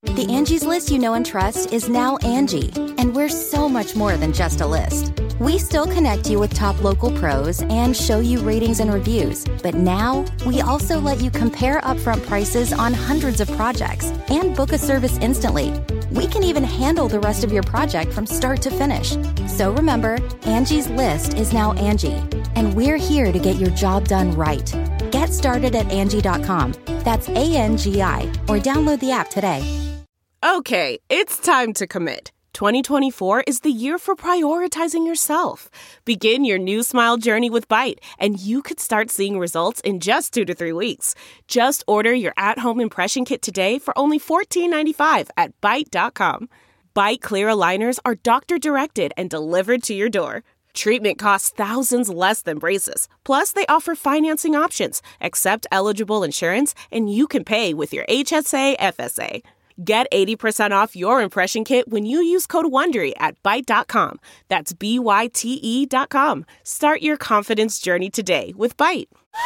The Angie's List you know and trust is now Angie, and we're so much more than just a list. We still connect you with top local pros and show you ratings and reviews, but now we also let you compare upfront prices on hundreds of projects and book a service instantly. We can even handle the rest of your project from start to finish. So remember, Angie's List is now Angie, and we're here to get your job done right. Get started at Angie.com. That's ANGI, or download the app today. Okay, it's time to commit. 2024 is the year for prioritizing yourself. Begin your new smile journey with Byte, and you could start seeing results in just 2 to 3 weeks. Just order your at-home impression kit today for only $14.95 at Byte.com. Byte Clear aligners are doctor-directed and delivered to your door. Treatment costs thousands less than braces. Plus, they offer financing options, accept eligible insurance, and you can pay with your HSA FSA. Get 80% off your impression kit when you use code WONDERY at Byte.com. That's BYTE.com. Start your confidence journey today with Byte.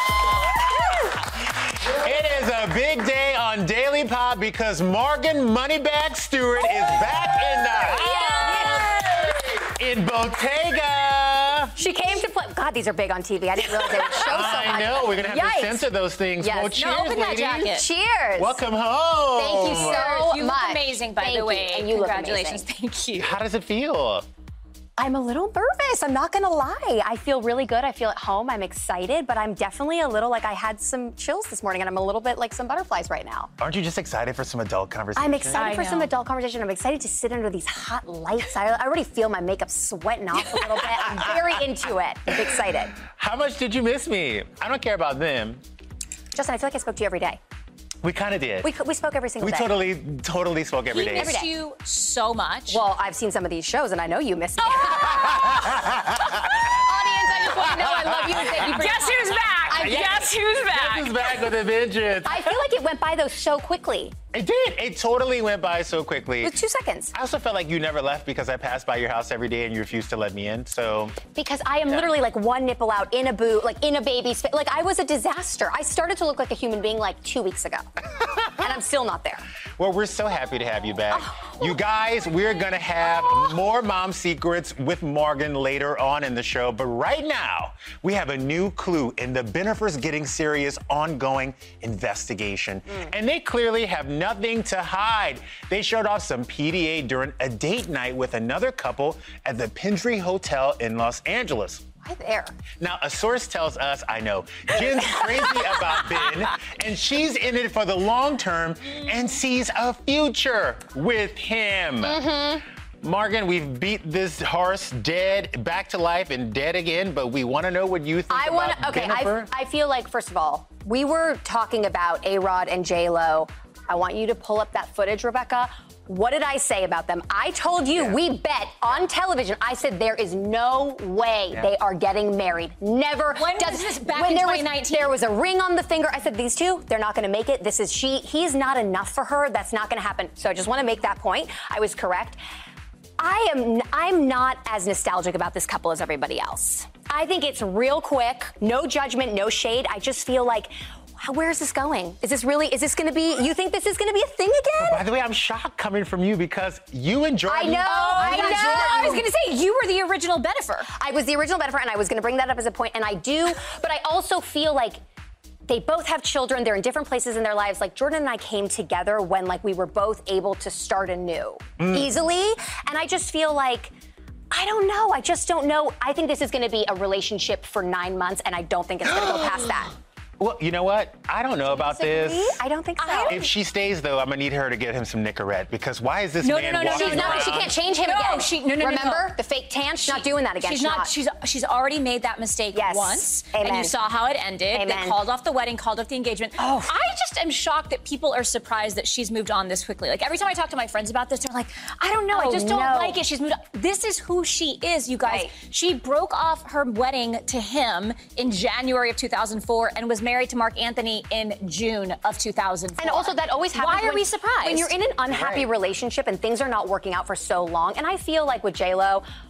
It is a big day on Daily Pop because Morgan Moneybag Stewart is back in the house in Bottega. She came to play. God, these are big on TV. I didn't realize they would show so much. I know. We're going to have to censor those things. Yes. Well, cheers, open that ladies. jacket. Cheers. Welcome home. Thank you so much. You look amazing, by the way. And you Congratulations. Look amazing. Thank you. How does it feel? I'm a little nervous. I'm not going to lie. I feel really good. I feel at home. I'm excited, but I'm definitely a little like I had some chills this morning, and I'm a little bit like some butterflies right now. Aren't you just excited for some adult conversation? I'm excited for some adult conversation. I'm excited to sit under these hot lights. I already feel my makeup sweating off a little bit. I'm very into it. I'm excited. How much did you miss me? I don't care about them. Justin, I feel like I spoke to you every day. We kind of did. We spoke every single day. We totally spoke every day. He missed you so much. Well, I've seen some of these shows, and I know you missed me. Audience, I just want to know I love you and thank you for Guess who's back? Guess who's back? Guess who's back with a vengeance? I feel like it went by, though, so quickly. It did. It totally went by so quickly. With 2 seconds. I also felt like you never left because I passed by your house every day and you refused to let me in, so. Because I am literally like one nipple out in a boot, like in a baby's face. Like I was a disaster. I started to look like a human being like 2 weeks ago. And I'm still not there. Well, we're so happy to have you back. You guys, we're gonna have more Mom Secrets with Morgan later on in the show, but right now, we have a new clue in the Bennifer's Getting Serious ongoing investigation. And they clearly have nothing to hide. They showed off some PDA during a date night with another couple at the Pendry Hotel in Los Angeles. Why there? Now, a source tells us, I know, Jen's crazy about Ben, and she's in it for the long term and sees a future with him. Morgan, we've beat this horse dead, back to life and dead again, but we want to know what you think about Bennifer. I feel like, first of all, we were talking about A-Rod and J-Lo. I want you to pull up that footage, Rebecca. What did I say about them? I told you, we bet on television. I said there is no way they are getting married. Never. When was this? Back in 2019? There was a ring on the finger. I said, these two, they're not going to make it. This is she. He's not enough for her. That's not going to happen. So I just want to make that point. I was correct. I'm not as nostalgic about this couple as everybody else. I think it's real quick. No judgment, no shade. I just feel like, where is this going? Is this going to be, you think this is going to be a thing again? By the way, I'm shocked coming from you because you enjoy I know. I was going to say, you were the original Bennifer. I was the original Bennifer, and I was going to bring that up as a point, and I do, but I also feel like they both have children. They're in different places in their lives. Like, Jordan and I came together when, like, we were both able to start anew easily, and I just feel like, I don't know. I just don't know. I think this is going to be a relationship for 9 months, and I don't think it's going to go past that. Well, you know what? I don't know about this. I don't think so. If she stays, though, I'm going to need her to get him some Nicorette because why is this man walking around? She can't change him again. Remember? The fake tan? She's not doing that again. She's already made that mistake once. Amen. And you saw how it ended. Amen. They called off the wedding, called off the engagement. I just am shocked that people are surprised that she's moved on this quickly. Like, every time I talk to my friends about this, they're like, I don't know. I just don't like it. She's moved on. This is who she is, you guys. Right. She broke off her wedding to him in January of 2004 and was married to Mark Anthony in June of 2004. And also, that always happens. Why are we surprised? When you're in an unhappy relationship and things are not working out for so long, and I feel like with J-Lo,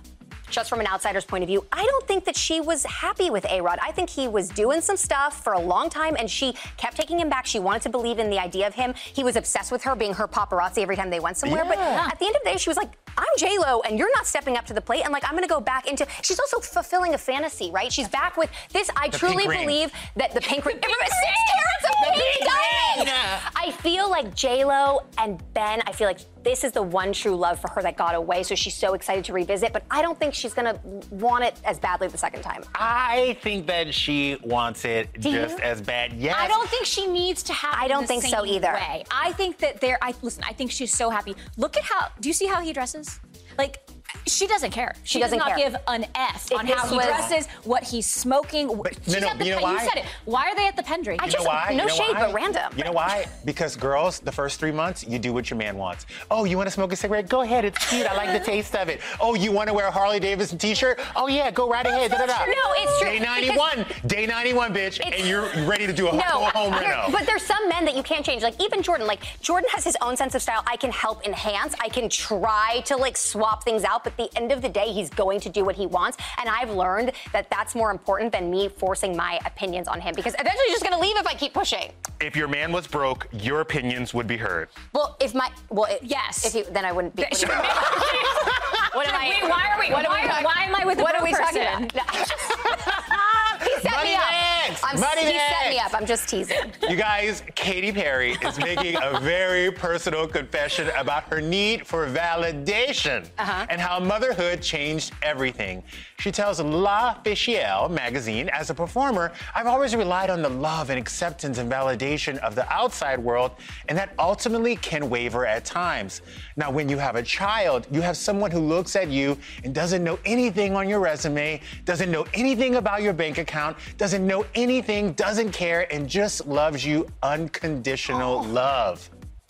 just from an outsider's point of view, I don't think that she was happy with A-Rod. I think he was doing some stuff for a long time, and she kept taking him back. She wanted to believe in the idea of him. He was obsessed with her, being her paparazzi every time they went somewhere. But at the end of the day, she was like, I'm J-Lo, and you're not stepping up to the plate. And, like, I'm going to go back into... She's also fulfilling a fantasy, right? She's back with this. I truly believe that the pink ring... 6 carats of pink diamonds! I feel like J-Lo and Ben, I feel like this is the one true love for her that got away, so she's so excited to revisit, but I don't think she's gonna want it as badly the second time. I think that she wants it just as bad. Yes. I don't think she needs to have I don't think so either. Way. I think that listen, I think she's so happy. Look at do you see how he dresses? Like, she doesn't care. She does not give an F on how he dresses, what he's smoking. You said it. Why are they at the Pendry? No shade, but random. You know why? Because girls, the first 3 months, you do what your man wants. Oh, you want to smoke a cigarette? Go ahead. It's cute. I like the taste of it. Oh, you want to wear a Harley Davidson t-shirt? Oh, yeah, go right ahead. No, it's true. Day 91. Day 91, bitch. And you're ready to do a home reno. But there's some men that you can't change. Like, even Jordan. Like, Jordan has his own sense of style. I can help enhance. I can try to, like, swap things out. But at the end of the day, he's going to do what he wants. And I've learned that that's more important than me forcing my opinions on him. Because eventually he's just going to leave if I keep pushing. If your man was broke, your opinions would be heard. Well, yes. Then I wouldn't be. What am I? Wait, why am I with the What broke are we person? talking about? He set me up. He set me up. I'm just teasing. You guys, Katy Perry is making a very personal confession about her need for validation and how motherhood changed everything. She tells L'Officiel magazine, as a performer, I've always relied on the love and acceptance and validation of the outside world, and that ultimately can waver at times. Now, when you have a child, you have someone who looks at you and doesn't know anything on your resume, doesn't know anything about your bank account, doesn't know anything, doesn't care, and just loves you unconditional love.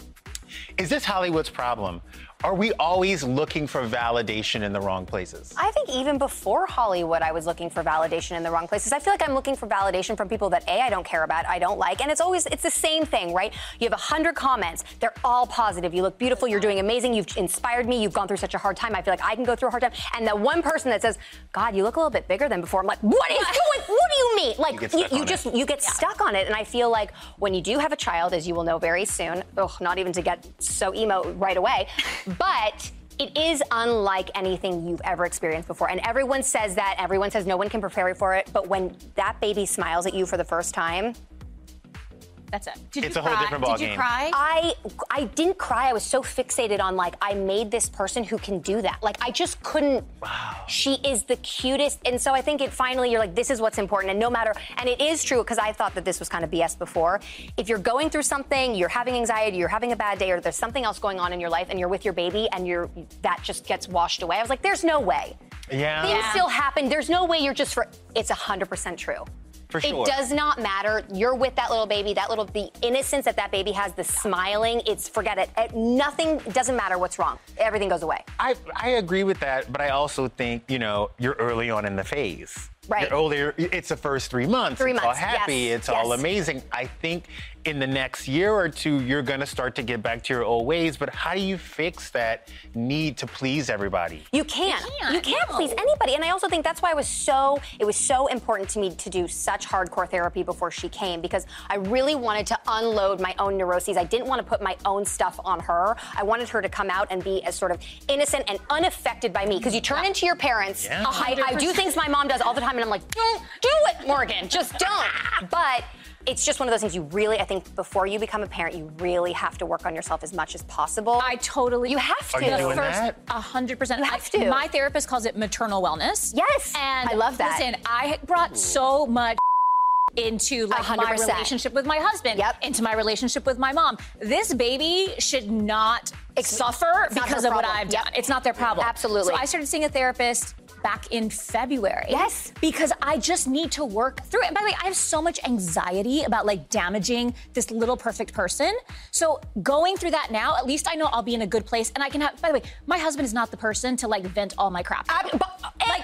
Is this Hollywood's problem? Are we always looking for validation in the wrong places? I think even before Hollywood, I was looking for validation in the wrong places. I feel like I'm looking for validation from people that, A, I don't care about, I don't like. And it's the same thing, right? You have 100 comments. They're all positive. You look beautiful. You're doing amazing. You've inspired me. You've gone through such a hard time. I feel like I can go through a hard time. And the one person that says, God, you look a little bit bigger than before. I'm like, what do you mean? Like, you get stuck on it. And I feel like when you do have a child, as you will know very soon, not even to get so emo right away, but it is unlike anything you've ever experienced before. And everyone says that. Everyone says no one can prepare you for it. But when that baby smiles at you for the first time, that's it. It's a whole different ballgame. Did you cry? I didn't cry. I was so fixated on, like, I made this person who can do that. Like, I just couldn't. Wow. She is the cutest. And so I think finally you're like, this is what's important. And no matter, and it is true, because I thought that this was kind of BS before. If you're going through something, you're having anxiety, you're having a bad day, or there's something else going on in your life, and you're with your baby, and that just gets washed away. I was like, there's no way. Yeah. Things still happen. There's no way you're just it's 100% true. For sure. It does not matter. You're with that little baby, the innocence that baby has, the smiling, forget it. Nothing, doesn't matter what's wrong. Everything goes away. I agree with that, but I also think, you're early on in the phase. Right. You're older. It's the first 3 months. It's all happy. Yes. It's all amazing. I think in the next year or two, you're going to start to get back to your old ways. But how do you fix that need to please everybody? You can't. You can't please anybody. And I also think that's why it was so important to me to do such hardcore therapy before she came, because I really wanted to unload my own neuroses. I didn't want to put my own stuff on her. I wanted her to come out and be as sort of innocent and unaffected by me. Because you turn into your parents. Yeah. I do things my mom does all the time, and I'm like, don't do it, Morgan. Just don't. But it's just one of those things I think before you become a parent, you really have to work on yourself as much as possible. You have to. Are you doing that? 100%. You have to. My therapist calls it maternal wellness. Yes. And I love that. Listen, I brought so much into my 100%. relationship with my husband, into my relationship with my mom. This baby should not suffer because of what I've done. It's not their problem. Absolutely. So I started seeing a therapist back in February. Yes. Because I just need to work through it. And by the way, I have so much anxiety about damaging this little perfect person. So going through that now, at least I know I'll be in a good place, and I can have, by the way, my husband is not the person to vent all my crap. Can I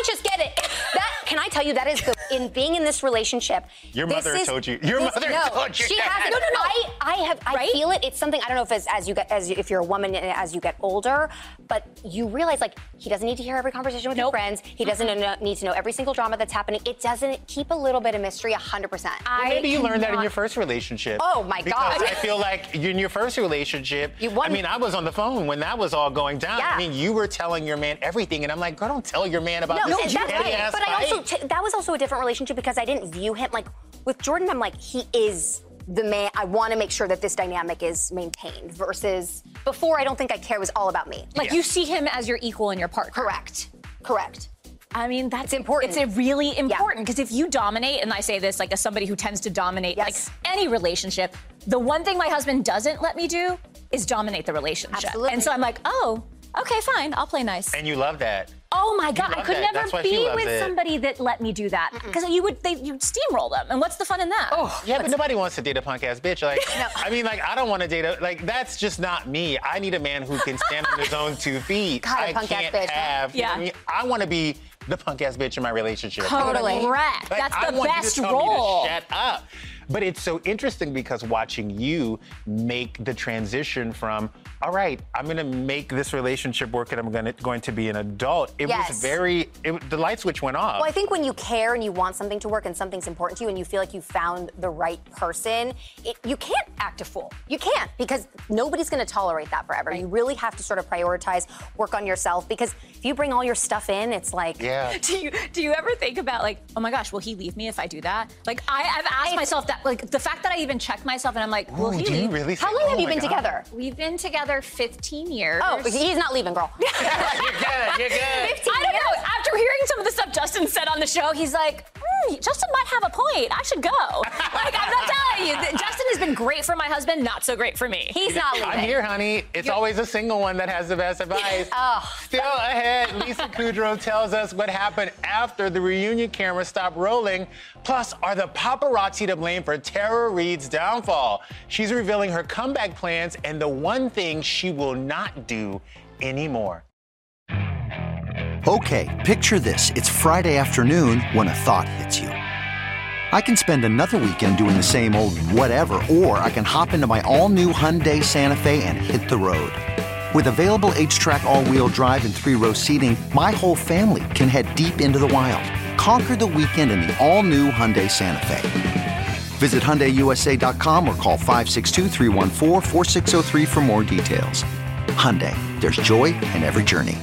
just get it. Can I tell you, that is in being in this relationship. Your mother told you. Your mother told you. She hasn't. No. I feel it. It's something, I don't know if if you're a woman as you get older, but you realize, like, he doesn't need to hear every conversation with your friends. He doesn't need to know every single drama that's happening. It doesn't keep a little bit of mystery 100%. Maybe you learned that in your first relationship. Oh, my God. Because I feel like in your first relationship, I was on the phone when that was all going down. Yeah. I mean, you were telling your man everything, and I'm like, girl, don't tell your man about this petty-ass But that was also a different relationship because I didn't view him, like, with Jordan, I'm like, he is the man. I want to make sure that this dynamic is maintained versus before, I don't think I care. It was all about me. Like, you see him as your equal and your partner. Correct. I mean, that's important. It's really important because if you dominate, and I say this like as somebody who tends to dominate like any relationship, the one thing my husband doesn't let me do is dominate the relationship. Absolutely. And so I'm like, oh, okay, fine, I'll play nice. And you love that. Oh my God, I could never be with somebody that let me do that because you'd steamroll them. And what's the fun in that? Oh, yeah, but nobody wants to date a punk ass bitch. Like, I mean, like, I don't want to date that's just not me. I need a man who can stand on his own 2 feet. God, I can't have. Yeah. I mean, I want to be the punk ass bitch in my relationship. Totally. Correct. Like, That's the best role. I want you to tell role. me to shut up. But it's so interesting because watching you make the transition from, all right, I'm going to make this relationship work and I'm going to be an adult. It was the light switch went off. Well, I think when you care and you want something to work and something's important to you and you feel like you found the right person, you can't act a fool. You can't, because nobody's going to tolerate that forever. Right. You really have to sort of prioritize, work on yourself, because if you bring all your stuff in, it's like... Yeah. Do you ever think about, like, oh my gosh, will he leave me if I do that? Like, I've asked myself that, like, the fact that I even check myself and I'm like, will he leave? Really How long have you been together? We've been together 15 years. Oh, he's not leaving, girl. You're good. I don't know. After hearing some of the stuff Justin said on the show, he's like, Justin might have a point. I should go. Like, I'm not telling you. Justin has been great for my husband, not so great for me. He's not leaving. I'm here, honey. It's always a single one that has the best advice. Still ahead, Lisa Kudrow tells us what happened after the reunion camera stopped rolling. Plus, are the paparazzi to blame for Tara Reid's downfall? She's revealing her comeback plans and the one thing she will not do anymore. Okay, picture this. It's Friday afternoon when a thought hits you. I can spend another weekend doing the same old whatever, or I can hop into my all-new Hyundai Santa Fe and hit the road. With available H-Track all-wheel drive and 3-row seating, my whole family can head deep into the wild. Conquer the weekend in the all-new Hyundai Santa Fe. Visit HyundaiUSA.com or call 562-314-4603 for more details. Hyundai, there's joy in every journey.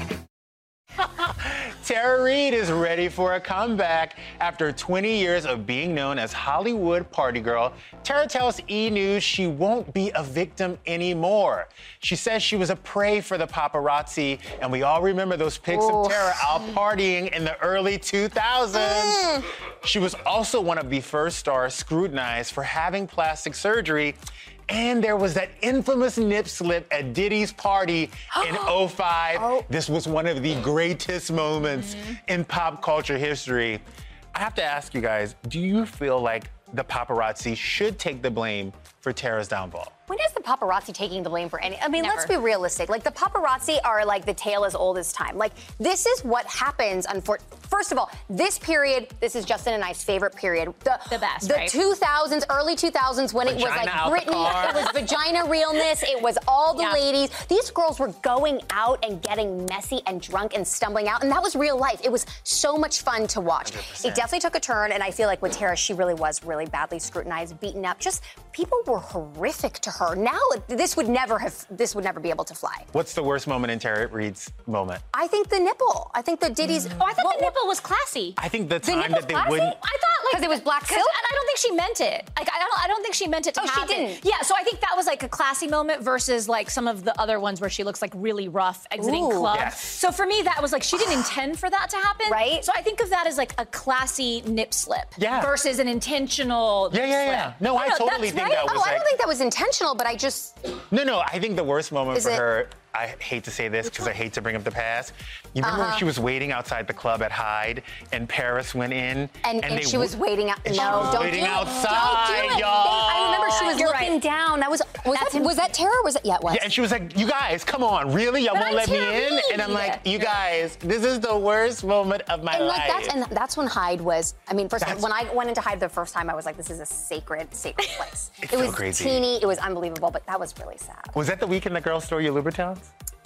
Tara Reid is ready for a comeback. After 20 years of being known as Hollywood party girl, Tara tells E! News she won't be a victim anymore. She says she was a prey for the paparazzi, and we all remember those pics of Tara out partying in the early 2000s. She was also one of the first stars scrutinized for having plastic surgery. And there was that infamous nip slip at Diddy's party in 2005. This was one of the greatest moments in pop culture history. I have to ask you guys, do you feel like the paparazzi should take the blame for Tara's downfall? When is the paparazzi taking the blame for any? I mean, let's be realistic. Like, the paparazzi are like the tale as old as time. Like, this is what happens. First of all, this period, this is Justin and I's favorite period. The best, the 2000s, early 2000s, when it was like Britney, it was vagina realness, it was all the ladies. These girls were going out and getting messy and drunk and stumbling out, and that was real life. It was so much fun to watch. 100%. It definitely took a turn, and I feel like with Tara, she really was really badly scrutinized, beaten up. Just people were horrific to her. Now, this would never be able to fly. What's the worst moment in Tara Reid's moment? I think the nipple. I think the Diddy's. Oh, I thought the nipple was classy. I think the time that they wouldn't. I thought, like, because it was black silk. I don't think she meant it. Like, I don't think she meant it to happen. She didn't. Yeah, so I think that was like a classy moment versus like some of the other ones where she looks like really rough exiting clubs. Yes. So for me, that was like she didn't intend for that to happen. Right. So I think of that as like a classy nip slip. Yeah. Versus an intentional. Yeah. No, I totally think that was. I don't think that was intentional, but I just. No, I think the worst moment for her I hate to say this because I hate to bring up the past. You remember when she was waiting outside the club at Hyde and Paris went in? And she was waiting out. And No, she was don't waiting do it. outside, Don't do it. y'all. I remember she was looking down. Was that Tara? Or was it? Yeah, it was. Yeah, and she was like, you guys, come on, really? Y'all won't let me in? And I'm like, you guys, this is the worst moment of my life. That's when Hyde was, I mean, first of all, when I went into Hyde the first time, I was like, this is a sacred place. It's it so was crazy. teeny, it was unbelievable, but that was really sad. Was that the weekend the girls stole your Louboutins?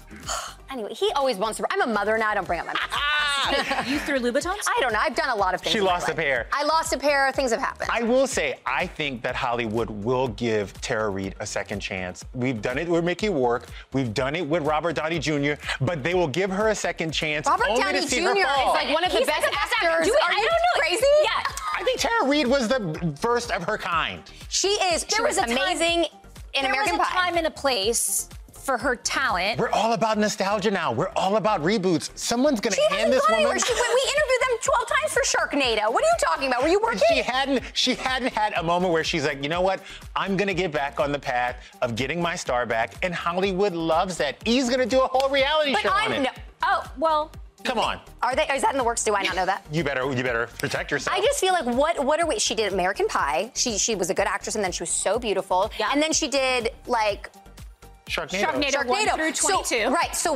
Anyway, he always wants to, I'm a mother now, I don't bring up my mouth. You threw Louboutins? I don't know, I've done a lot of things. She in my lost a life. pair. I lost a pair, things have happened. I will say, I think that Hollywood will give Tara Reid a second chance. We've done it with Mickey Rourke. We've done it with Robert Downey Jr., but they will give her a second chance. Robert only Downey to see Jr. her fall. is like one of the best actors. I Are you don't know. crazy? Yeah. I think Tara Reid was the first of her kind. She is. She was amazing in American There was a Pie. time and a place for her talent. We're all about nostalgia now. We're all about reboots. Someone's gonna hand this woman. We interviewed them 12 times for Sharknado. What are you talking about? Were you working? She hadn't had a moment where she's like, you know what? I'm gonna get back on the path of getting my star back, and Hollywood loves that. He's gonna do a whole reality show on it. Oh, well. Come on. Is that in the works? Do I not know that? You better protect yourself. I just feel like what are we? She did American Pie. She was a good actress, and then she was so beautiful. Yeah. And then she did like Sharknado. 1 through 22. So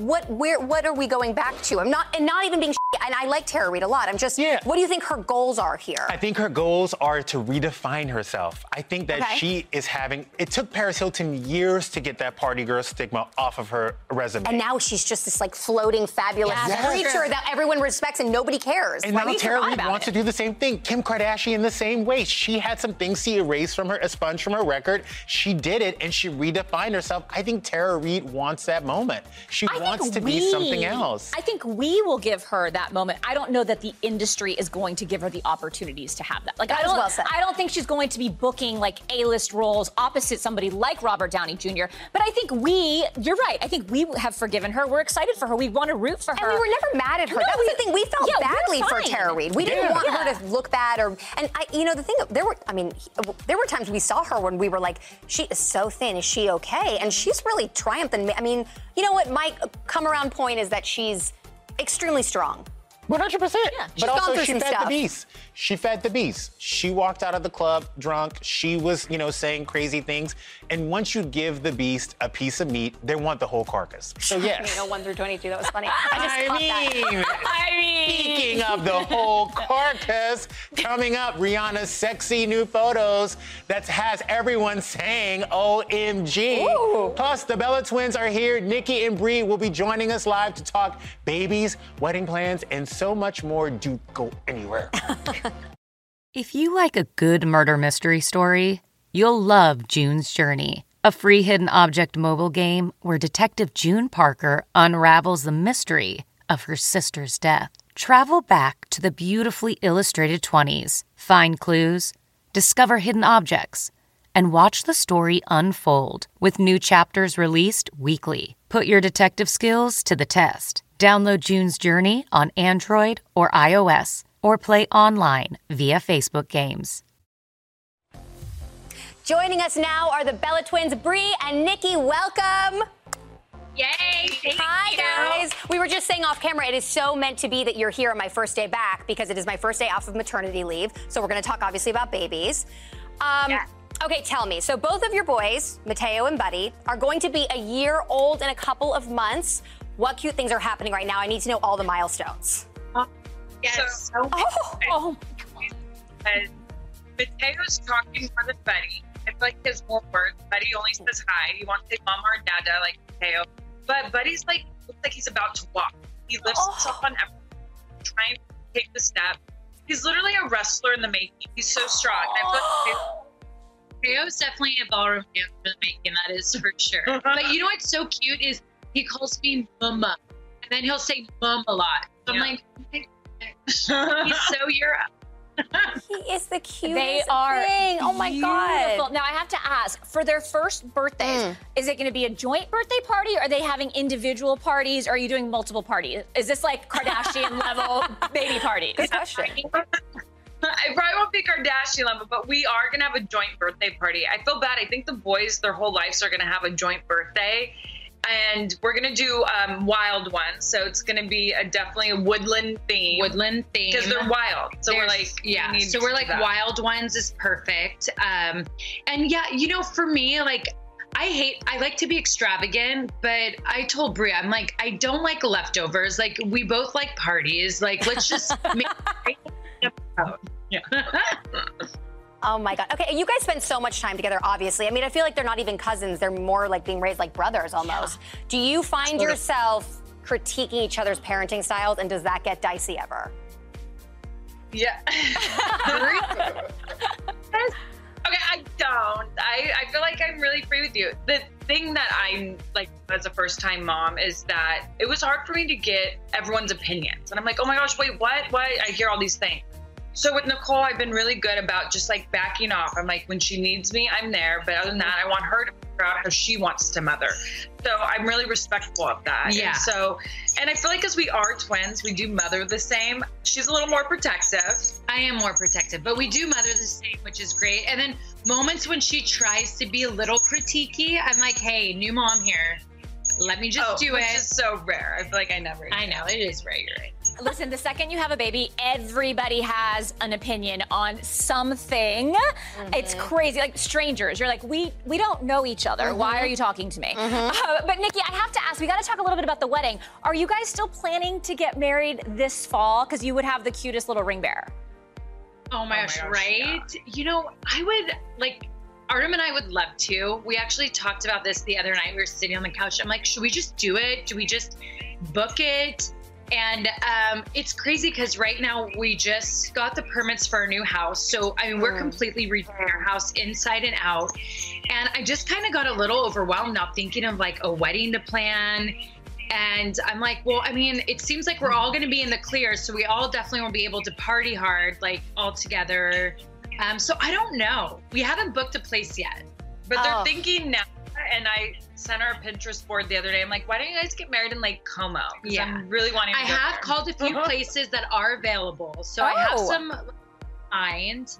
what are we going back to? I'm not even being and I like Tara Reid a lot. I'm just what do you think her goals are here? I think her goals are to redefine herself. I think that she is it took Paris Hilton years to get that party girl stigma off of her resume. And now she's just this like floating fabulous creature that everyone respects and nobody cares. And now Tara Reid wants to do the same thing. Kim Kardashian the same way. She had some things she erased from her, expunged from her record. She did it and she redefined herself. I think Tara Reid wants that moment. She wants to be something else. I think we will give her that moment. I don't know that the industry is going to give her the opportunities to have that. Like, I don't think she's going to be booking like A-list roles opposite somebody like Robert Downey Jr. But I think you're right. I think we have forgiven her. We're excited for her. We want to root for her. And we were never mad at her. No, that was the thing. We felt badly for Tara Reid. We didn't want her to look bad there were times we saw her when we were like, she is so thin. Is she okay? And she's really triumphed. And I mean, you know what? My come around point is that she's extremely strong. 100%. Yeah, but also she fed the beast. She fed the beast. She walked out of the club drunk. She was, saying crazy things. And once you give the beast a piece of meat, they want the whole carcass. So yes. 1 through 22. That was funny. Speaking of the whole carcass, coming up, Rihanna's sexy new photos that has everyone saying OMG. Ooh. Plus, the Bella twins are here. Nikki and Brie will be joining us live to talk babies, wedding plans, and so much more. Do go anywhere. If you like a good murder mystery story, you'll love June's Journey, a free hidden object mobile game where Detective June Parker unravels the mystery of her sister's death. Travel back to the beautifully illustrated 20s, find clues, discover hidden objects, and watch the story unfold with new chapters released weekly. Put your detective skills to the test. Download June's Journey on Android or iOS, or play online via Facebook Games. Joining us now are the Bella twins, Brie and Nikki. Welcome. Yay! Hi, guys. We were just saying off camera, it is so meant to be that you're here on my first day back because it is my first day off of maternity leave. So we're going to talk, obviously, about babies. Okay, tell me. So both of your boys, Mateo and Buddy, are going to be a year old in a couple of months. What cute things are happening right now? I need to know all the milestones. Yes. Mateo's talking more than Buddy. I feel like he has more words. Buddy only says hi. He wants to say mama or dada like Mateo. But Buddy's looks like he's about to walk. He lifts himself on everything, trying to take the step. He's literally a wrestler in the making. He's so strong. Mateo's definitely a ballroom dancer in the making, that is for sure. But you know what's so cute is he calls me mama. And then he'll say mom a lot. So I'm like, he's so Europe. He is the cutest They are thing. Oh my God. Now I have to ask, for their first birthdays, is it going to be a joint birthday party? Or are they having individual parties? Or are you doing multiple parties? Is this like Kardashian level baby parties? Good question. I probably won't be Kardashian level, but we are going to have a joint birthday party. I feel bad. I think the boys, their whole lives are going to have a joint birthday. And we're going to do wild ones. So it's going to be definitely a woodland theme. Because they're wild. So we're like, yeah. So we're like, wild ones is perfect. And yeah, you know, for me, like, I like to be extravagant, but I told Bria, I'm like, I don't like leftovers. Like, we both like parties. Like, let's just make yeah. Oh my God. Okay, you guys spend so much time together, obviously. I mean, I feel like they're not even cousins. They're more like being raised like brothers almost. Yeah. Do you find yourself critiquing each other's parenting styles, and does that get dicey ever? Yeah. Okay, I don't. I feel like I'm really free with you. The thing that I'm like as a first-time mom is that it was hard for me to get everyone's opinions. And I'm like, oh my gosh, wait, what? I hear all these things. So with Nicole, I've been really good about just like backing off. I'm like, when she needs me, I'm there. But other than that, I want her to figure out how she wants to mother. So I'm really respectful of that. Yeah. And I feel like as we are twins, we do mother the same. She's a little more protective. I am more protective, but we do mother the same, which is great. And then moments when she tries to be a little critiquey, I'm like, hey, new mom here. Let me just do it. Which is so rare. I feel like I never do. I know, it is rare. You're right. Listen, the second you have a baby, everybody has an opinion on something. Mm-hmm. It's crazy. Like strangers. You're like, we don't know each other. Mm-hmm. Why are you talking to me? Mm-hmm. But Nikki, I have to ask, we got to talk a little bit about the wedding. Are you guys still planning to get married this fall? Because you would have the cutest little ring bearer. Oh my gosh, right? Yeah. You know, I would like... Artem and I would love to. We actually talked about this the other night. We were sitting on the couch. I'm like, should we just do it? Do we just book it? And it's crazy because right now we just got the permits for our new house. So, I mean, we're completely redoing our house inside and out. And I just kind of got a little overwhelmed now thinking of like a wedding to plan. And I'm like, well, I mean, it seems like we're all going to be in the clear. So we all definitely won't be able to party hard, like all together. So I don't know. We haven't booked a place yet. But they're thinking now, and I sent our Pinterest board the other day. I'm like, why don't you guys get married in Lake Como? Yeah. I'm really wanting to I go have there. called a few places that are available. So I have some mind.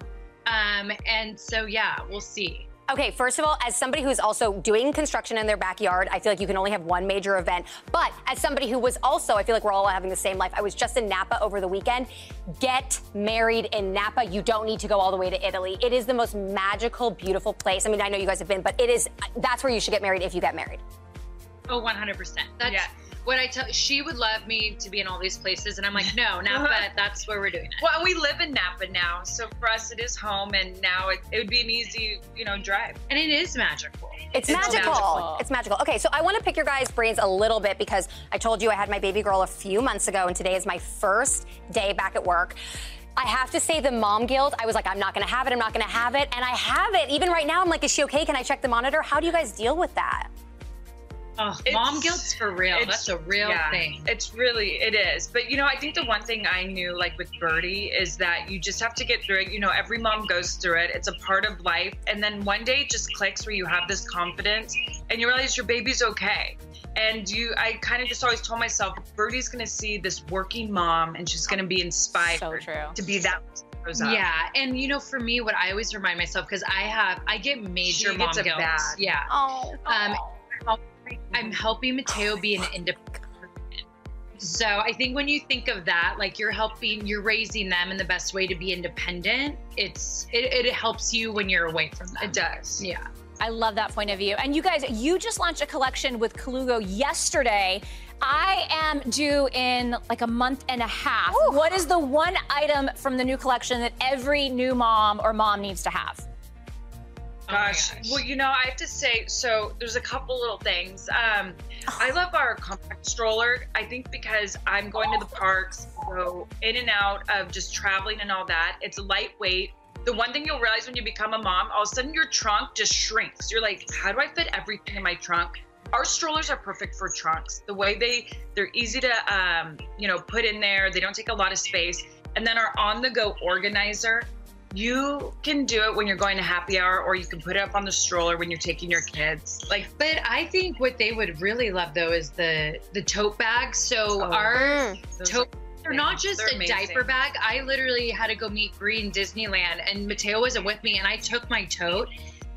And so, yeah, we'll see. Okay, first of all, as somebody who's also doing construction in their backyard, I feel like you can only have one major event. But as somebody who was also, I feel like we're all having the same life. I was just in Napa over the weekend. Get married in Napa. You don't need to go all the way to Italy. It is the most magical, beautiful place. I mean, I know you guys have been, but that's where you should get married if you get married. Oh, 100%. That's what I tell. She would love me to be in all these places, and I'm like, no, Napa. That's where we're doing it. Well, we live in Napa now, so for us it is home, and now it would be an easy, drive. And it is magical. It's magical. It's magical. Okay, so I want to pick your guys' brains a little bit because I told you I had my baby girl a few months ago, and today is my first day back at work. I have to say the mom guilt, I was like, I'm not going to have it. And I have it. Even right now, I'm like, is she okay? Can I check the monitor? How do you guys deal with that? Oh, mom guilt's for real. That's a real thing. It is. But, I think the one thing I knew, like with Birdie, is that you just have to get through it. Every mom goes through it. It's a part of life. And then one day it just clicks where you have this confidence and you realize your baby's okay. And I kind of just always told myself, Birdie's going to see this working mom and she's going to be inspired to be that. Yeah, and for me, what I always remind myself, because I get major mom guilt. Yeah. I'm helping Mateo be an independent person. So I think when you think of that, like you're raising them in the best way to be independent. It helps you when you're away from them. It does. Yeah. I love that point of view. And you guys, you just launched a collection with Colugo yesterday. I am due in like a month and a half. Ooh. What is the one item from the new collection that every new mom or mom needs to have? Gosh. Well, I have to say, so there's a couple little things. I love our compact stroller. I think because I'm going to the parks, go in and out of just traveling and all that. It's lightweight. The one thing you'll realize when you become a mom, all of a sudden your trunk just shrinks. You're like, how do I fit everything in my trunk? Our strollers are perfect for trunks. The way they're easy to, put in there. They don't take a lot of space. And then our on-the-go organizer. You can do it when you're going to happy hour, or you can put it up on the stroller when you're taking your kids. But I think what they would really love though is the tote bag. So our tote are not just a diaper bag. I literally had to go meet Bree in Disneyland, and Mateo wasn't with me, and I took my tote.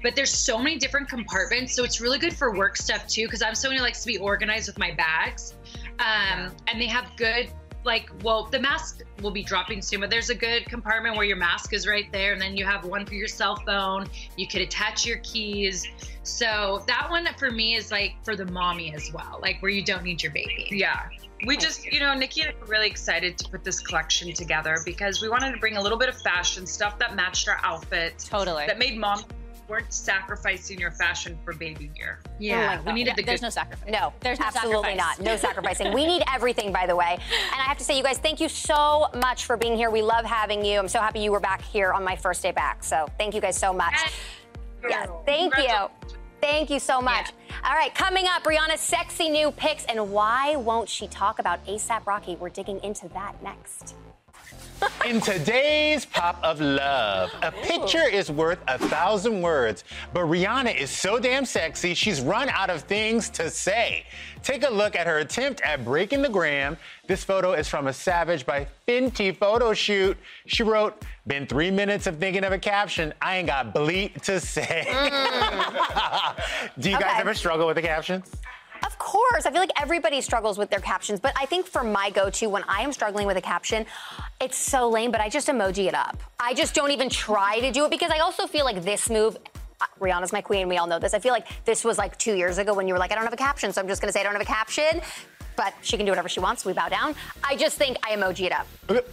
but there's so many different compartments. So it's really good for work stuff too, because I'm someone who likes to be organized with my bags. And they have good, the mask will be dropping soon, but there's a good compartment where your mask is right there. And then you have one for your cell phone. You could attach your keys. So that one for me is for the mommy as well, where you don't need your baby. Yeah. We just, Nikki and I were really excited to put this collection together because we wanted to bring a little bit of fashion stuff that matched our outfit. Totally. That made mom weren't sacrificing your fashion for baby gear. Yeah. We needed There's no sacrifice. No, there's no absolutely sacrifice. not. No sacrificing. We need everything, by the way. And I have to say, you guys, thank you so much for being here. We love having you. I'm so happy you were back here on my first day back. So thank you guys so much. Yeah, thank you. Thank you so much. Yeah. All right, coming up, Rihanna's sexy new pics and why won't she talk about A$AP Rocky? We're digging into that next. In today's Pop of Love, a picture is worth 1,000 words, but Rihanna is so damn sexy, she's run out of things to say. Take a look at her attempt at breaking the gram. This photo is from a Savage by Fenty photo shoot. She wrote, "Been 3 minutes of thinking of a caption. I ain't got bleep to say." Do you guys ever struggle with the captions? Of course. I feel like everybody struggles with their captions, but I think for my go-to when I am struggling with a caption, it's so lame, but I just emoji it up. I just don't even try to do it because I also feel like this move, Rihanna's my queen, we all know this. I feel like this was 2 years ago when you were like, I don't have a caption, so I'm just going to say I don't have a caption, but she can do whatever she wants. We bow down. I just think I emoji it up.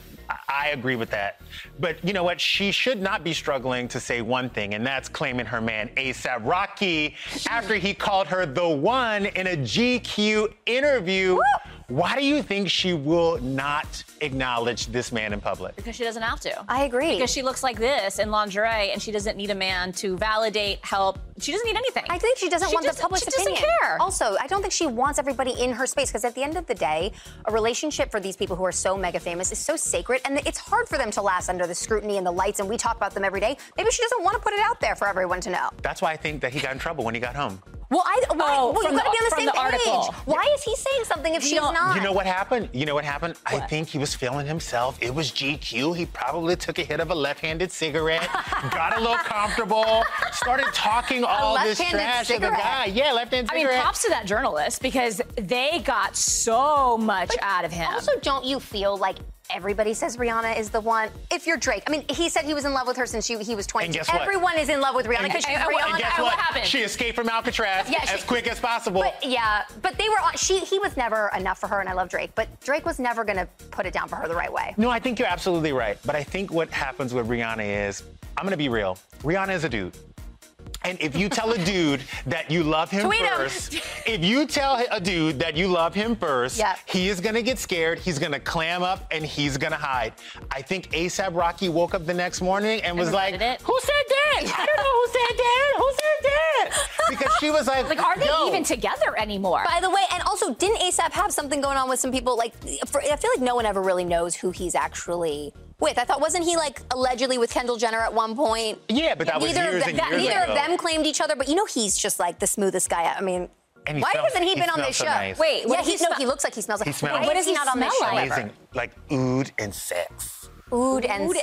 I agree with that. But you know what? She should not be struggling to say one thing, and that's claiming her man A$AP Rocky after he called her the one in a GQ interview. Woo! Why do you think she will not acknowledge this man in public? Because she doesn't have to. I agree. Because she looks like this in lingerie, and she doesn't need a man to validate, help. She doesn't need anything. I think she doesn't want the public's opinion. She doesn't care. Also, I don't think she wants everybody in her space, because at the end of the day, a relationship for these people who are so mega famous is so sacred, and it's hard for them to last under the scrutiny and the lights, and we talk about them every day. Maybe she doesn't want to put it out there for everyone to know. That's why I think that he got in trouble when he got home. Well, you gotta be on the same article. page. Why is he saying something if she's not? You know what happened? What? I think he was feeling himself. It was GQ. He probably took a hit of a left-handed cigarette, got a little comfortable, started talking all this trash of the guy. Yeah, left-handed cigarette. I mean, props to that journalist because they got so much out of him. Also, don't you feel like everybody says Rihanna is the one? If you're Drake, I mean, he said he was in love with her since he was 22. And guess what? Everyone is in love with Rihanna because she's Rihanna. And guess what happened? She escaped from Alcatraz as quick as possible. But they were on. He was never enough for her, and I love Drake. But Drake was never gonna put it down for her the right way. No, I think you're absolutely right. But I think what happens with Rihanna is, I'm gonna be real. Rihanna is a dude. And if you tell a dude that you love him first, if you tell a dude that you love him first, he is going to get scared, he's going to clam up, and he's going to hide. I think A$AP Rocky woke up the next morning and was like, who said that? I don't know who said that. Who said that? Because she was like, are they even together anymore? By the way, and also, didn't A$AP have something going on with some people? I feel like no one ever really knows who he's actually with. I thought, wasn't he allegedly with Kendall Jenner at one point? Yeah, but that was years and years ago. Neither of them claimed each other, but he's just the smoothest guy. I mean, why hasn't he been on this show? Nice. Wait, he looks like he smells like. He smells. Why is he not on this show? Amazing, like oud and sex. Oud and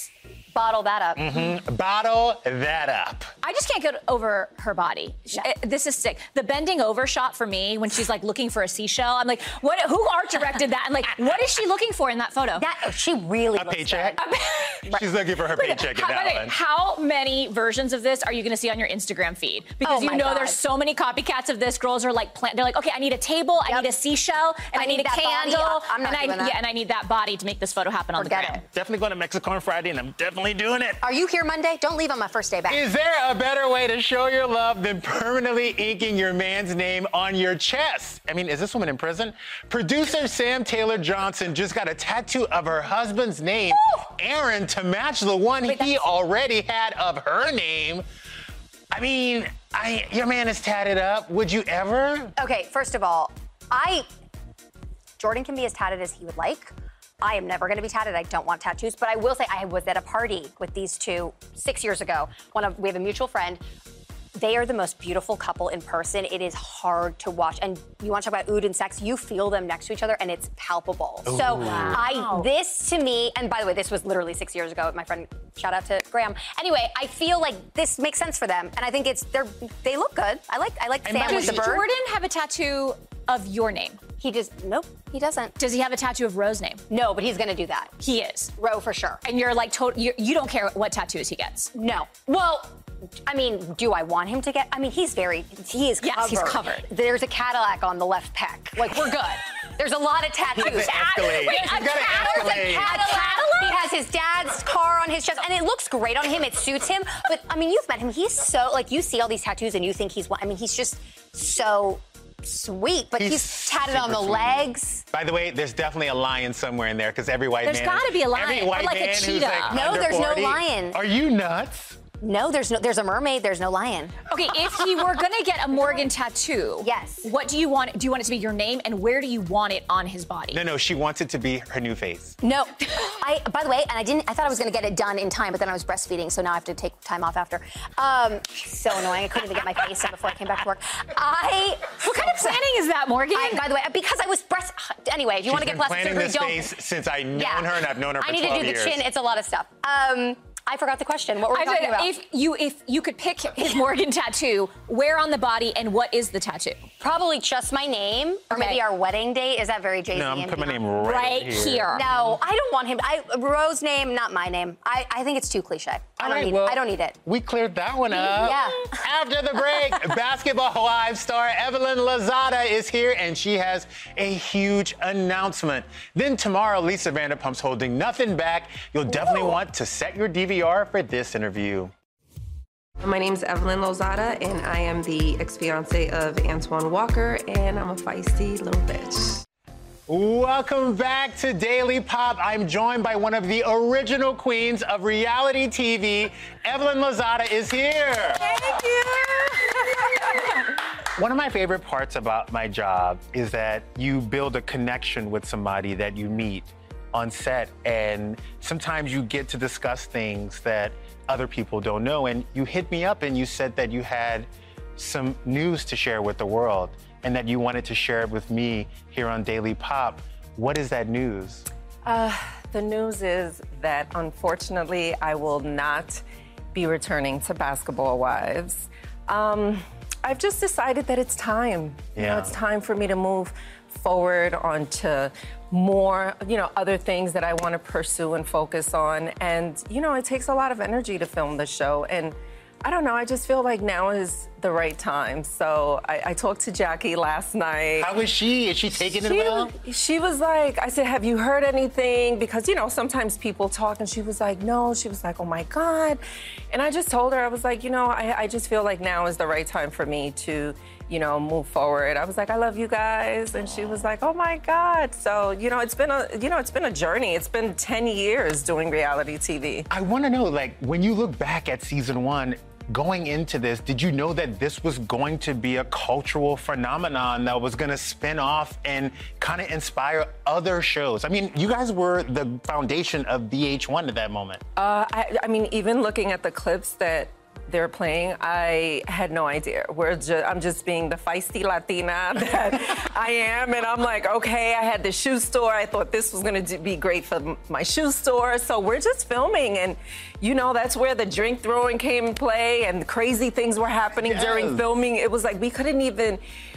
bottle that up. Mm-hmm. Bottle that up. I just can't get over her body. This is sick. The bending over shot for me when she's looking for a seashell. I'm like, what? Who art directed that? And what is she looking for in that photo? She really a paycheck. She's looking for her paycheck in that one. How many versions of this are you going to see on your Instagram feed? Because there's so many copycats of this. Girls are they're like, okay, I need a table, I need a seashell, and I need a candle, I'm not doing that. and I need that body to make this photo happen on the gram. Definitely going to Mexico on Friday, and I'm definitely doing it. Are you here Monday? Don't leave on my first day back. Is there a better way to show your love than permanently inking your man's name on your chest? I mean, is this woman in prison? Producer Sam Taylor Johnson just got a tattoo of her husband's name, Aaron, to match the one he already had of her name. I mean, your man is tatted up. Would you ever? Okay, first of all, Jordan can be as tatted as he would like. I am never going to be tatted. I don't want tattoos. But I will say I was at a party with these two 6 years ago. We have a mutual friend. they are the most beautiful couple in person. It is hard to watch. And you want to talk about ood and sex, you feel them next to each other and it's palpable. Ooh. So Wow. this to me, and by the way, this was literally 6 years ago. My friend, shout out to Graham. Anyway, I feel like this makes sense for them. And I think they look good. I like Sam with the Does bird. Jordan have a tattoo of your name? Nope, he doesn't. Does he have a tattoo of Ro's name? No, but he's gonna do that. He is. Ro for sure. And you're like, you don't care what tattoos he gets. No. Well, I mean, do I want him to get? I mean, he is covered. Yes, he's covered. There's a Cadillac on the left pec. Like, we're good. There's a lot of tattoos. He has an Escalade. Wait, He's got an Escalade. A Cadillac. He has his dad's car on his chest, and it looks great on him. It suits him. But I mean, you've met him. He's so like you see all these tattoos, and you think he's. I mean, he's just so sweet. But he's tatted on the super sweet. legs. By the way, there's definitely a lion somewhere in there because every white There's man. gotta be a lion, Every or white like a man who's cheetah. like No, under there's no 40. lion. Are you nuts? No, there's a mermaid. There's no lion. Okay, if he were gonna get a Morgan tattoo, Yes. What do you want? Do you want it to be your name, and where do you want it on his body? No, she wants it to be her new face. No, by the way, and I thought I was going to get it done in time, but then I was breastfeeding, so now I have to take time off after. So annoying. I couldn't even get my face done before I came back to work. What kind of planning is that, Morgan? By the way, because I was anyway, if you want to get plastic planning surgery, this don't. face since I've known her, and I've known her for I need 12 to do years. the chin. It's a lot of stuff. I forgot the question. What were we talking about? If you could pick his Morgan tattoo, where on the body and what is the tattoo? Probably just my name, or maybe our wedding date. Is that very Jay-Z? No, I'm and putting my name Beyonce? right here. No, I don't want him. Ro's name, not my name. I think it's too cliche. I don't need it. We cleared that one up. Yeah. After the break, Basketball Wives star Evelyn Lozada is here, and she has a huge announcement. Then tomorrow, Lisa Vanderpump's holding nothing back. You'll definitely want to set your DVR for this interview. My name's Evelyn Lozada, and I am the ex-fiance of Antoine Walker, and I'm a feisty little bitch. Welcome back to Daily Pop. I'm joined by one of the original queens of reality TV. Evelyn Lozada is here. Thank you. One of my favorite parts about my job is that you build a connection with somebody that you meet on set, and sometimes you get to discuss things that other people don't know. And you hit me up and you said that you had some news to share with the world and that you wanted to share it with me here on Daily Pop. What is that news? The news is that, unfortunately, I will not be returning to Basketball Wives. I've just decided that it's time. You know, it's time for me to move forward onto more, other things that I want to pursue and focus on. And, it takes a lot of energy to film the show. And I don't know, I just feel like now is the right time. So I talked to Jackie last night. How is she? Is she taking it well? She was like, I said, have you heard anything? Because, sometimes people talk, and she was like, no. She was like, oh my God. And I just told her, I was like, I just feel like now is the right time for me to, move forward. I was like, I love you guys. And she was like, oh my God. So, it's been a journey. It's been 10 years doing reality TV. I want to know, when you look back at season 1, going into this, did you know that this was going to be a cultural phenomenon that was going to spin off and kind of inspire other shows? I mean, you guys were the foundation of VH1 at that moment. I mean, even looking at the clips that they're playing, I had no idea. I'm just being the feisty Latina that I am, and I'm like, okay, I had the shoe store. I thought this was gonna be great for my shoe store. So we're just filming, and that's where the drink throwing came in play, and crazy things were happening during filming. It was like we couldn't even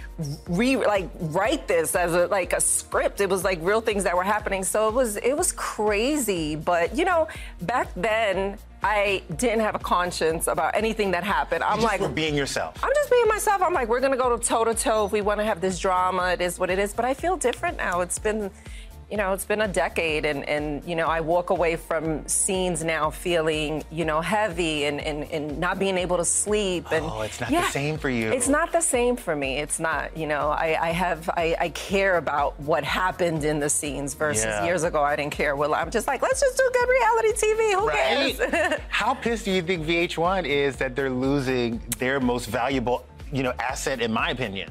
write this as a script. It was like real things that were happening. So it was crazy. But back then I didn't have a conscience about anything that happened. I'm like, we're being yourself. I'm just being myself. I'm like, we're gonna go toe to toe if we want to have this drama. It is what it is. But I feel different now. It's been a decade, and I walk away from scenes now feeling, heavy and not being able to sleep. And it's not the same for you. It's not the same for me. It's not, I care about what happened in the scenes versus years ago I didn't care. Well, I'm just like, let's just do good reality TV. Who cares? How pissed do you think VH1 is that they're losing their most valuable, asset, in my opinion?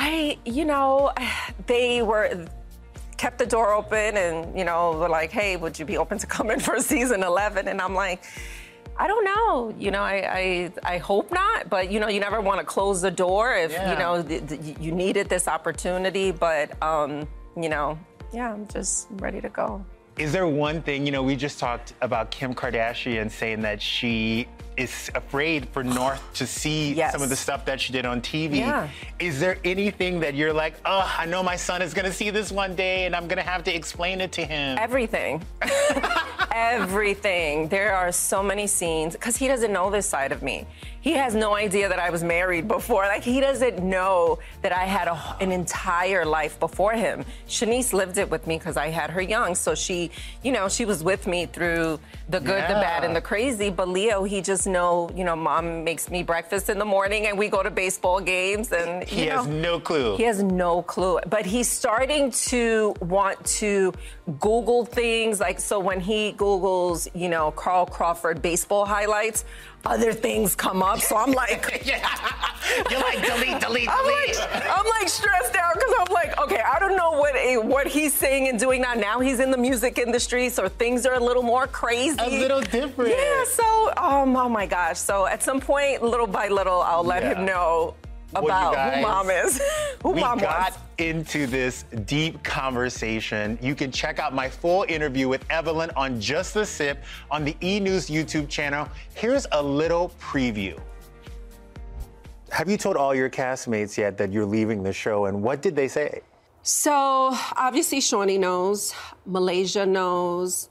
They kept the door open and, were like, hey, would you be open to coming for season 11? And I'm like, I don't know. You know, I hope not. But, you know, you never want to close the door if, you know, you needed this opportunity. But, you know, yeah, I'm just ready to go. Is there one thing, you know, we just talked about Kim Kardashian saying that she is afraid for North to see some of the stuff that she did on TV. Yeah. Is there anything that you're like, oh, I know my son is going to see this one day and I'm going to have to explain it to him? Everything. Everything. There are so many scenes because he doesn't know this side of me. He has no idea that I was married before. Like, he doesn't know that I had an entire life before him. Shanice lived it with me because I had her young. So she, you know, she was with me through the good, the bad, and the crazy. But Leo, he just know, you know, mom makes me breakfast in the morning and we go to baseball games and he has no clue. He has no clue. But he's starting to want to Google things. Like, so when he Googles, you know, Carl Crawford baseball highlights, other things come up. So I'm like, you're like, delete. I'm like stressed out because I'm like, okay, I don't know what he's saying and doing now. Now he's in the music industry, so things are a little more crazy. A little different. Yeah, so, oh my gosh. So at some point, little by little, I'll let him know about who mom is. We got into this deep conversation. You can check out my full interview with Evelyn on Just the Sip on the E! News YouTube channel. Here's a little preview. Have you told all your castmates yet that you're leaving the show, and what did they say? So obviously Shawnee knows, Malaysia knows,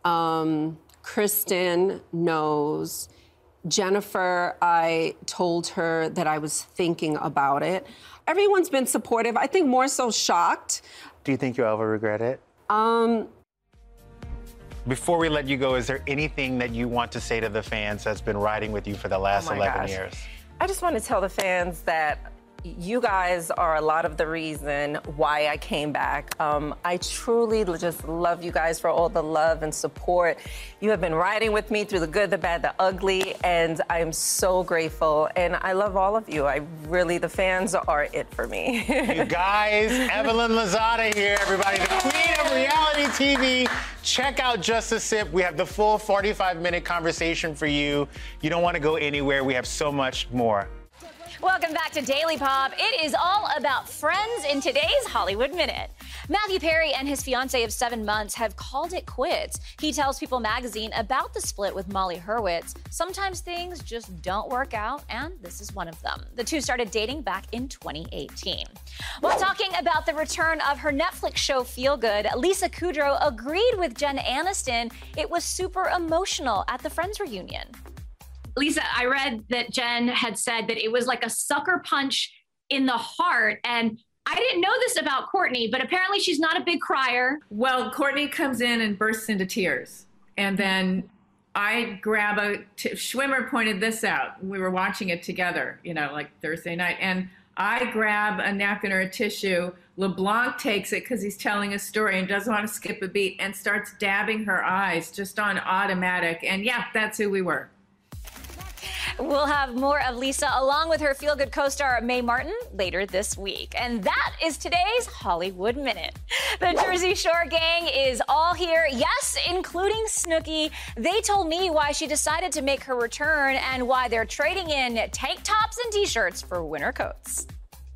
Kristen knows. Jennifer, I told her that I was thinking about it. Everyone's been supportive. I think more so shocked. Do you think you'll ever regret it? Before we let you go, is there anything that you want to say to the fans that's been riding with you for the last 11 years? I just want to tell the fans that you guys are a lot of the reason why I came back. I truly just love you guys for all the love and support. You have been riding with me through the good, the bad, the ugly, and I'm so grateful. And I love all of you. The fans are it for me. You guys, Evelyn Lozada here, everybody, the queen of reality TV. Check out Just a Sip. We have the full 45-minute conversation for you. You don't want to go anywhere. We have so much more. Welcome back to Daily Pop. It is all about Friends in today's Hollywood Minute. Matthew Perry and his fiancée of 7 months have called it quits. He tells People magazine about the split with Molly Hurwitz. Sometimes things just don't work out, and this is one of them. The two started dating back in 2018. While talking about the return of her Netflix show Feel Good, Lisa Kudrow agreed with Jen Aniston. It was super emotional at the Friends reunion. Lisa, I read that Jen had said that it was like a sucker punch in the heart. And I didn't know this about Courtney, but apparently she's not a big crier. Well, Courtney comes in and bursts into tears. And then I grab Schwimmer pointed this out. We were watching it together, you know, like Thursday night. And I grab a napkin or a tissue. LeBlanc takes it because he's telling a story and doesn't want to skip a beat and starts dabbing her eyes just on automatic. And yeah, that's who we were. We'll have more of Lisa along with her Feel Good co-star Mae Martin later this week. And that is today's Hollywood Minute. The Jersey Shore gang is all here, yes, including Snooki. They told me why she decided to make her return and why they're trading in tank tops and t-shirts for winter coats.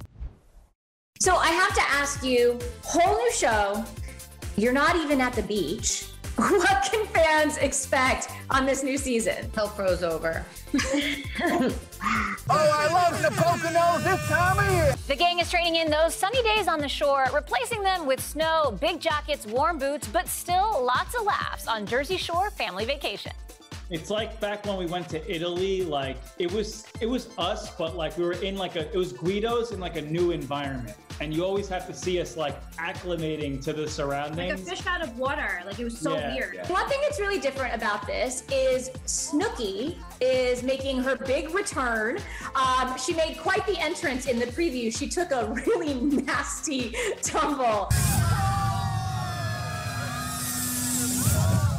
So I have to ask you, whole new show, you're not even at the beach. What can fans expect on this new season? Hell froze over. Oh, I love the Poconos this time of year. The gang is trading in those sunny days on the shore, replacing them with snow, big jackets, warm boots, but still lots of laughs on Jersey Shore family vacation. It's like back when we went to Italy, like it was us, but like we were in it was Guido's in like a new environment. And you always have to see us like acclimating to the surroundings. Like a fish out of water. Like it was so weird. Yeah. One thing that's really different about this is Snooki is making her big return. She made quite the entrance in the preview. She took a really nasty tumble.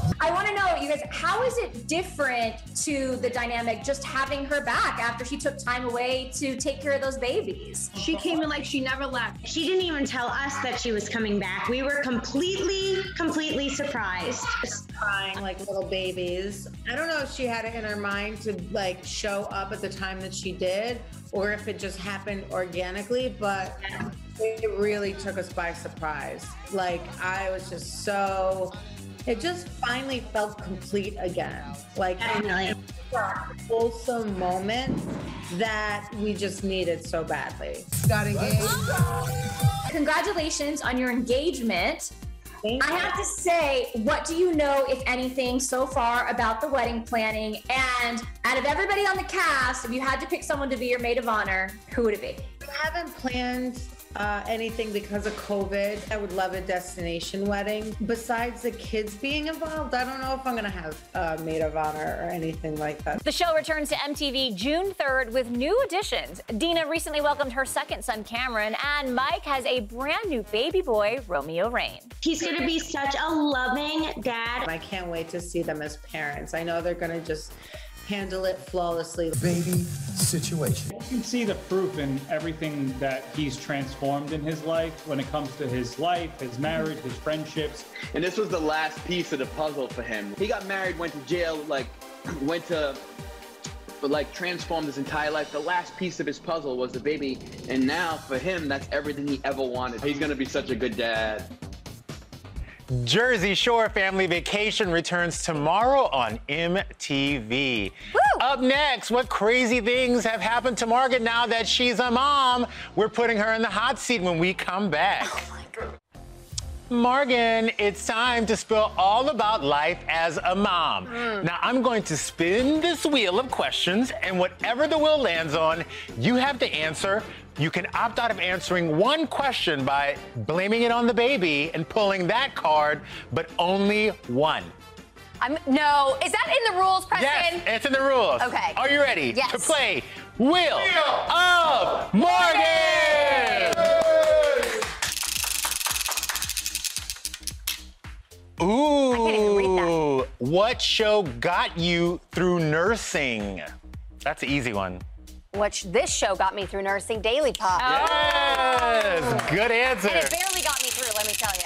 I want to know, you guys, how is it different to the dynamic just having her back after she took time away to take care of those babies? She came in like she never left. She didn't even tell us that she was coming back. We were completely surprised. Just crying like little babies. I don't know if she had it in her mind to like show up at the time that she did, or if it just happened organically, but it really took us by surprise. Like, I was just so, it just finally felt complete again. Like, a wholesome moment that we just needed so badly. Got engaged. Congratulations on your engagement. Thank you. I have to say, what do you know, if anything, so far about the wedding planning? And out of everybody on the cast, if you had to pick someone to be your maid of honor, who would it be? I haven't planned anything because of COVID. I would love a destination wedding. Besides the kids being involved, I don't know if I'm gonna have a maid of honor or anything like that. The show returns to MTV June 3rd with new additions. Dina recently welcomed her second son, Cameron, and Mike has a brand new baby boy, Romeo Rain. He's gonna be such a loving dad. I can't wait to see them as parents. I know they're gonna just handle it flawlessly. Baby situation. You can see the proof in everything that he's transformed in his life when it comes to his life, his marriage, his friendships. And this was the last piece of the puzzle for him. He got married, went to jail, transformed his entire life. The last piece of his puzzle was the baby. And now for him, that's everything he ever wanted. He's gonna be such a good dad. Jersey Shore Family Vacation returns tomorrow on MTV. Woo! Up next, what crazy things have happened to Margaret now that she's a mom? We're putting her in the hot seat when we come back. Oh my God. Morgan, it's time to spill all about life as a mom. Now, I'm going to spin this wheel of questions, and whatever the wheel lands on, you have to answer. You can opt out of answering one question by blaming it on the baby and pulling that card, but only one. No, is that in the rules, Preston? Yes, it's in the rules. Okay. Are you ready Yes. to play Wheel of Morgan? Ooh, I can't even read that. What show got you through nursing? That's an easy one. This show got me through nursing, Daily Pop. Yes, good answer. And it barely got me through, let me tell you.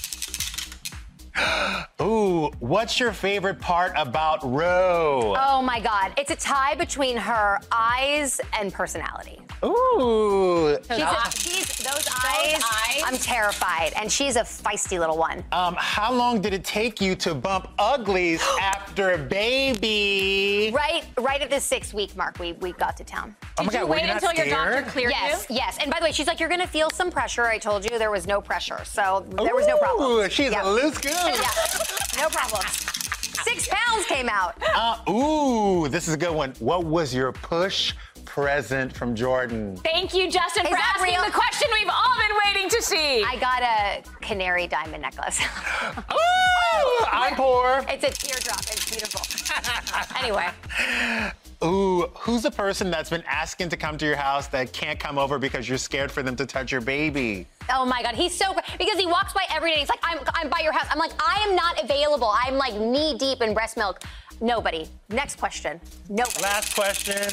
Ooh, what's your favorite part about Ro? Oh my God, it's a tie between her eyes and personality. Ooh. Those eyes, I'm terrified. And she's a feisty little one. How long did it take you to bump uglies after baby? Right at the 6-week mark, we got to town. Oh my God, were you not scared? Your doctor cleared you? Yes. And by the way, she's like, you're gonna feel some pressure. I told you there was no pressure. So there was no problem. Ooh, she's a loose goose. Yeah, no problem. 6 pounds came out. Ooh, this is a good one. What was your push present from Jordan? Thank you, Justin, for asking the question we've all been waiting to see. I got a canary diamond necklace. Ooh, I'm poor. It's a teardrop. It's beautiful. Anyway. Ooh, who's the person that's been asking to come to your house that can't come over because you're scared for them to touch your baby? Oh my God, he's so, because he walks by every day. He's like, I'm by your house. I'm like, I am not available. I'm like knee deep in breast milk. Nobody. Next question. Nobody. Last question.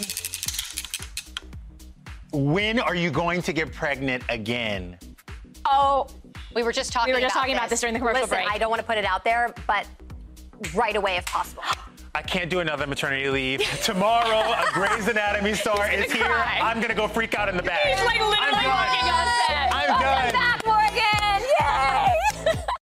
When are you going to get pregnant again? Oh, we were just talking about this during the commercial break. I don't want to put it out there, but right away if possible. I can't do another maternity leave. Tomorrow, a Grey's Anatomy star is here. I'm gonna go freak out in the back. He's like literally walking on set. I'm done.